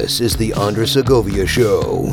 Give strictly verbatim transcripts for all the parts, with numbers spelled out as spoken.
This is the Andres Segovia Show.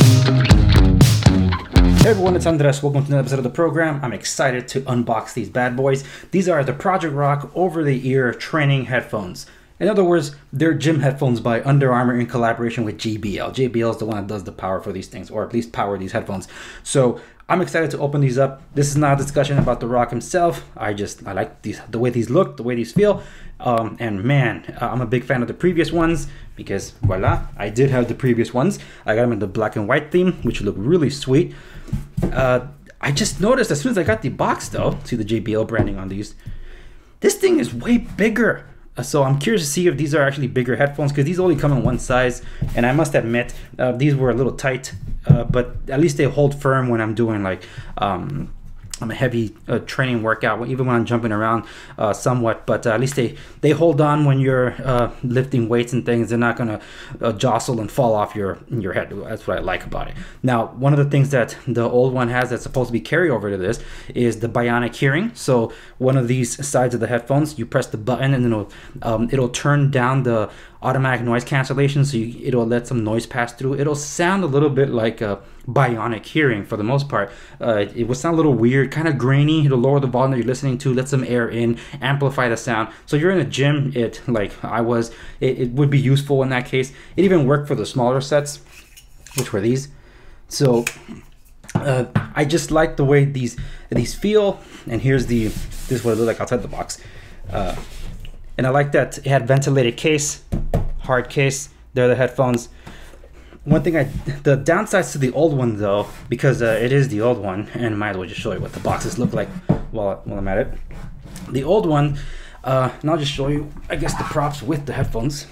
Hey everyone, it's Andres. Welcome to another episode of the program. I'm excited to unbox these bad boys. These are the Project Rock over-the-ear training headphones. In other words, they're gym headphones by Under Armour in collaboration with J B L. J B L is the one that does the power for these things, or at least power these headphones. So I'm excited to open these up. This is not a discussion about The Rock himself. I just, I like these, the way these look, the way these feel. Um, and man, uh, I'm a big fan of the previous ones because voila, I did have the previous ones. I got them in the black and white theme, which look really sweet. Uh, I just noticed as soon as I got the box though, see the J B L branding on these, this thing is way bigger. Uh, so I'm curious to see if these are actually bigger headphones because these only come in one size. And I must admit, uh, these were a little tight, uh, but at least they hold firm when I'm doing like um, I'm a heavy uh, training workout, even when I'm jumping around uh, somewhat, but uh, at least they, they hold on when you're uh, lifting weights and things. They're not gonna uh, jostle and fall off your your head. That's what I like about it. Now, one of the things that the old one has that's supposed to be carryover to this is the bionic hearing. So one of these sides of the headphones, you press the button and it'll, um, it'll turn down the automatic noise cancellation, so you, it'll let some noise pass through. It'll sound a little bit like a bionic hearing for the most part. Uh, it will sound a little weird, kind of grainy. It'll lower the volume that you're listening to, let some air in, amplify the sound. So you're in a gym, it like I was, it, it would be useful in that case. It even worked for the smaller sets, which were these. So uh, I just like the way these these feel. And here's the, this is what it looks like outside the box. Uh, and I like that it had ventilated case, hard case. They're the headphones. One thing I, the downsides to the old one though, because uh, it is the old one, and I might as well just show you what the boxes look like while, while I'm at it. The old one, uh, and I'll just show you, I guess, the props with the headphones.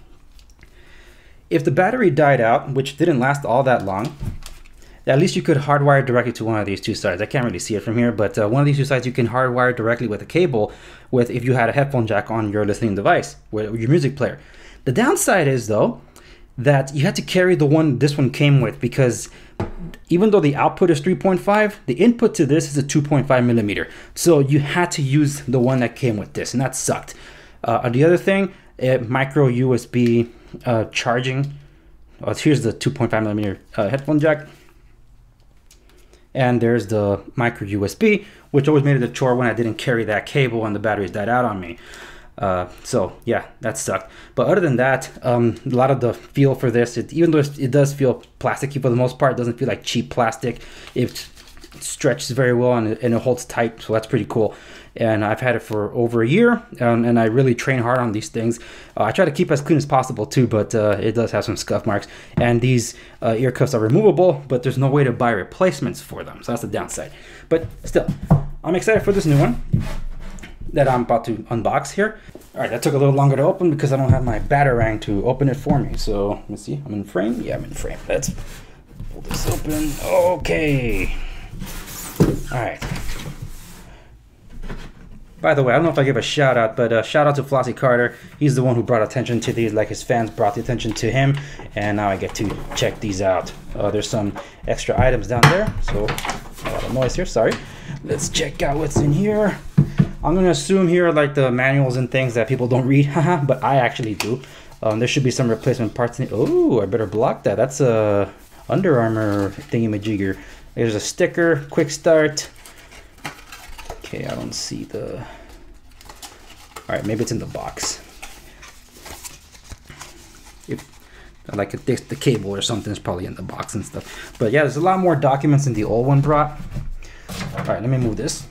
If the battery died out, which didn't last all that long, at least you could hardwire directly to one of these two sides. I can't really see it from here, but uh, one of these two sides you can hardwire directly with a cable with if you had a headphone jack on your listening device, with your music player. The downside is though, that you had to carry the one this one came with because even though the output is three point five, the input to this is a two point five millimeter. So you had to use the one that came with this, and that sucked. Uh, the other thing, uh, micro U S B uh, charging. Oh, here's the two point five millimeter uh, headphone jack. And there's the micro U S B, which always made it a chore when I didn't carry that cable and the batteries died out on me. Uh, so yeah, that sucked. But other than that, um, a lot of the feel for this, it, even though it does feel plasticky for the most part, it doesn't feel like cheap plastic. It stretches very well and it, and it holds tight, so that's pretty cool. And I've had it for over a year, um, and I really train hard on these things. Uh, I try to keep as clean as possible too, but uh, it does have some scuff marks. And these uh, ear cuffs are removable, but there's no way to buy replacements for them, so that's the downside. But still, I'm excited for this new one that I'm about to unbox here. All right, that took a little longer to open because I don't have my Batarang to open it for me. So let me see, I'm in frame. Yeah, I'm in frame. Let's pull this open. Okay. All right. By the way, I don't know if I give a shout out, but uh, shout out to Flossie Carter. He's the one who brought attention to these, like his fans brought the attention to him. And now I get to check these out. Uh, there's some extra items down there. So a lot of noise here, sorry. Let's check out what's in here. I'm going to assume here like the manuals and things that people don't read, haha, but I actually do. Um, there should be some replacement parts in it. Oh, I better block that. That's a Under Armour thingy-majigger. There's a sticker, quick start. Okay, I don't see the... All right, maybe it's in the box. If like it takes the cable or something, it's probably in the box and stuff. But yeah, there's a lot more documents than the old one brought. All right, let me move this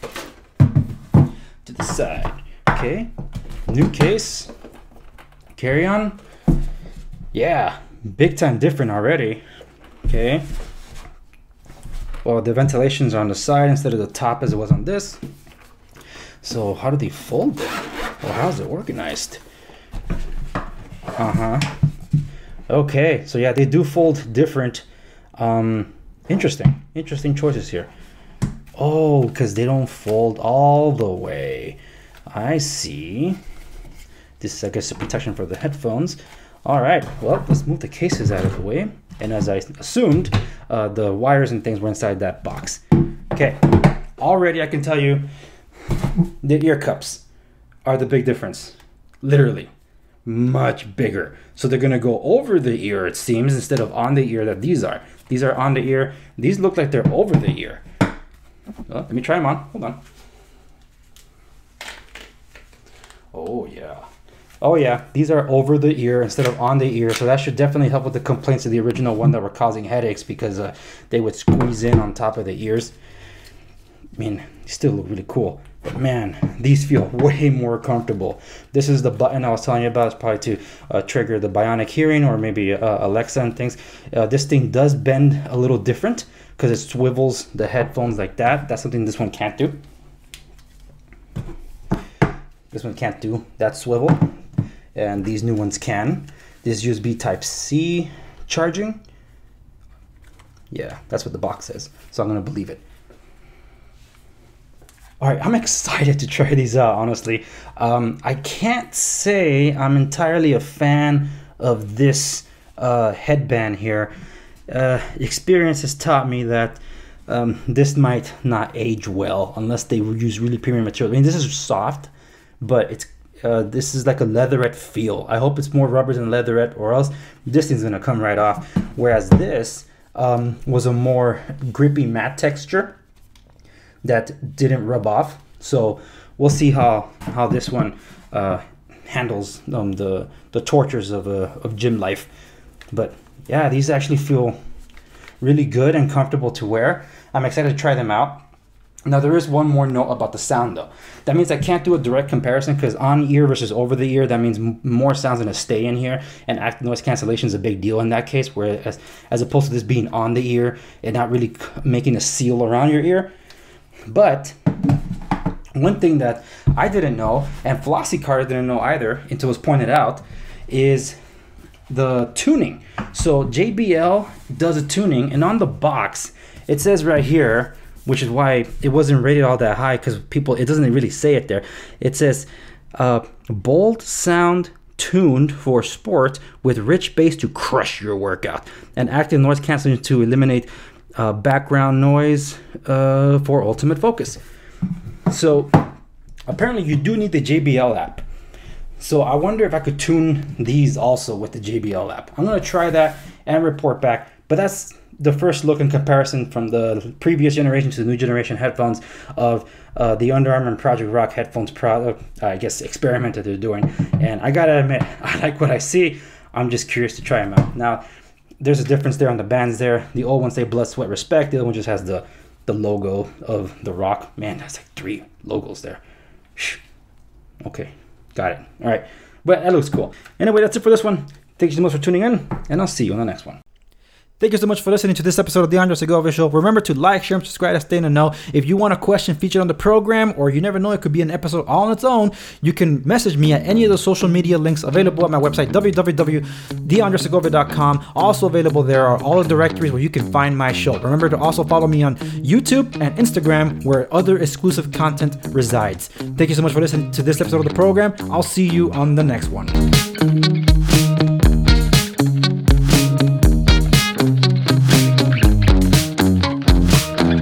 to the side. Okay, new case, carry on. Yeah, big time different already. Okay, well, the ventilations are on the side instead of the top as it was on this. So how do they fold them? Or how's it organized? Uh-huh. Okay, so yeah, they do fold different. Um, interesting, interesting choices here. Oh, because they don't fold all the way. I see. This is, I guess, a protection for the headphones. All right, well, let's move the cases out of the way. And as I assumed, uh, the wires and things were inside that box. Okay, already I can tell you the ear cups are the big difference. Literally. much bigger. So they're going to go over the ear, it seems, instead of on the ear that these are. These are on the ear. These look like they're over the ear. Well, let me try them on. Hold on. Oh, yeah. Oh, yeah. These are over the ear instead of on the ear. So that should definitely help with the complaints of the original one that were causing headaches because uh, they would squeeze in on top of the ears. I mean, they still look really cool. But man, these feel way more comfortable. This is the button I was telling you about. It's probably to uh, trigger the bionic hearing or maybe uh, Alexa and things. Uh, this thing does bend a little different because it swivels the headphones like that. That's something this one can't do. This one can't do that swivel. And these new ones can. This U S B Type C charging. Yeah, that's what the box says. So I'm going to believe it. All right, I'm excited to try these out, honestly. Um, I can't say I'm entirely a fan of this uh, headband here. Uh, experience has taught me that um, this might not age well unless they use really premium material. I mean, this is soft, but it's uh, this is like a leatherette feel. I hope it's more rubber than leatherette, or else this thing's gonna come right off. Whereas this um, was a more grippy matte texture that didn't rub off. So we'll see how how this one uh, handles um, the the tortures of uh, of gym life. But yeah, these actually feel really good and comfortable to wear. I'm excited to try them out. Now there is one more note about the sound though. That means I can't do a direct comparison because on ear versus over the ear, that means m- more sound's gonna stay in here, and active noise cancellation is a big deal in that case, whereas as opposed to this being on the ear and not really making a seal around your ear. But one thing that I didn't know, and Flossie Carter didn't know either until it was pointed out, is the tuning. So J B L does a tuning, and on the box, it says right here, which is why it wasn't rated all that high, because people, it doesn't really say it there. It says, uh, bold sound tuned for sport with rich bass to crush your workout, and active noise cancellation to eliminate Uh, background noise uh, for ultimate focus. So apparently you do need the J B L app. So I wonder if I could tune these also with the J B L app. I'm going to try that and report back. But that's the first look in comparison from the previous generation to the new generation headphones of uh, the Under Armour and Project Rock headphones product, uh, I guess, experiment that they're doing. And I got to admit, I like what I see. I'm just curious to try them out. Now, there's a difference there on the bands there. The old ones say blood, sweat, respect. The other one just has the, the logo of the Rock. Man, that's like three logos there. Shh. Okay, got it. All right, but that looks cool. Anyway, that's it for this one. Thank you so much for tuning in, and I'll see you on the next one. Thank you so much for listening to this episode of the Andre Segovia Show. Remember to like, share, and subscribe to stay in the know. If you want a question featured on the program, or you never know, it could be an episode all on its own, you can message me at any of the social media links available at my website, w w w dot the andre segovia dot com. Also available there are all the directories where you can find my show. Remember to also follow me on YouTube and Instagram, where other exclusive content resides. Thank you so much for listening to this episode of the program. I'll see you on the next one.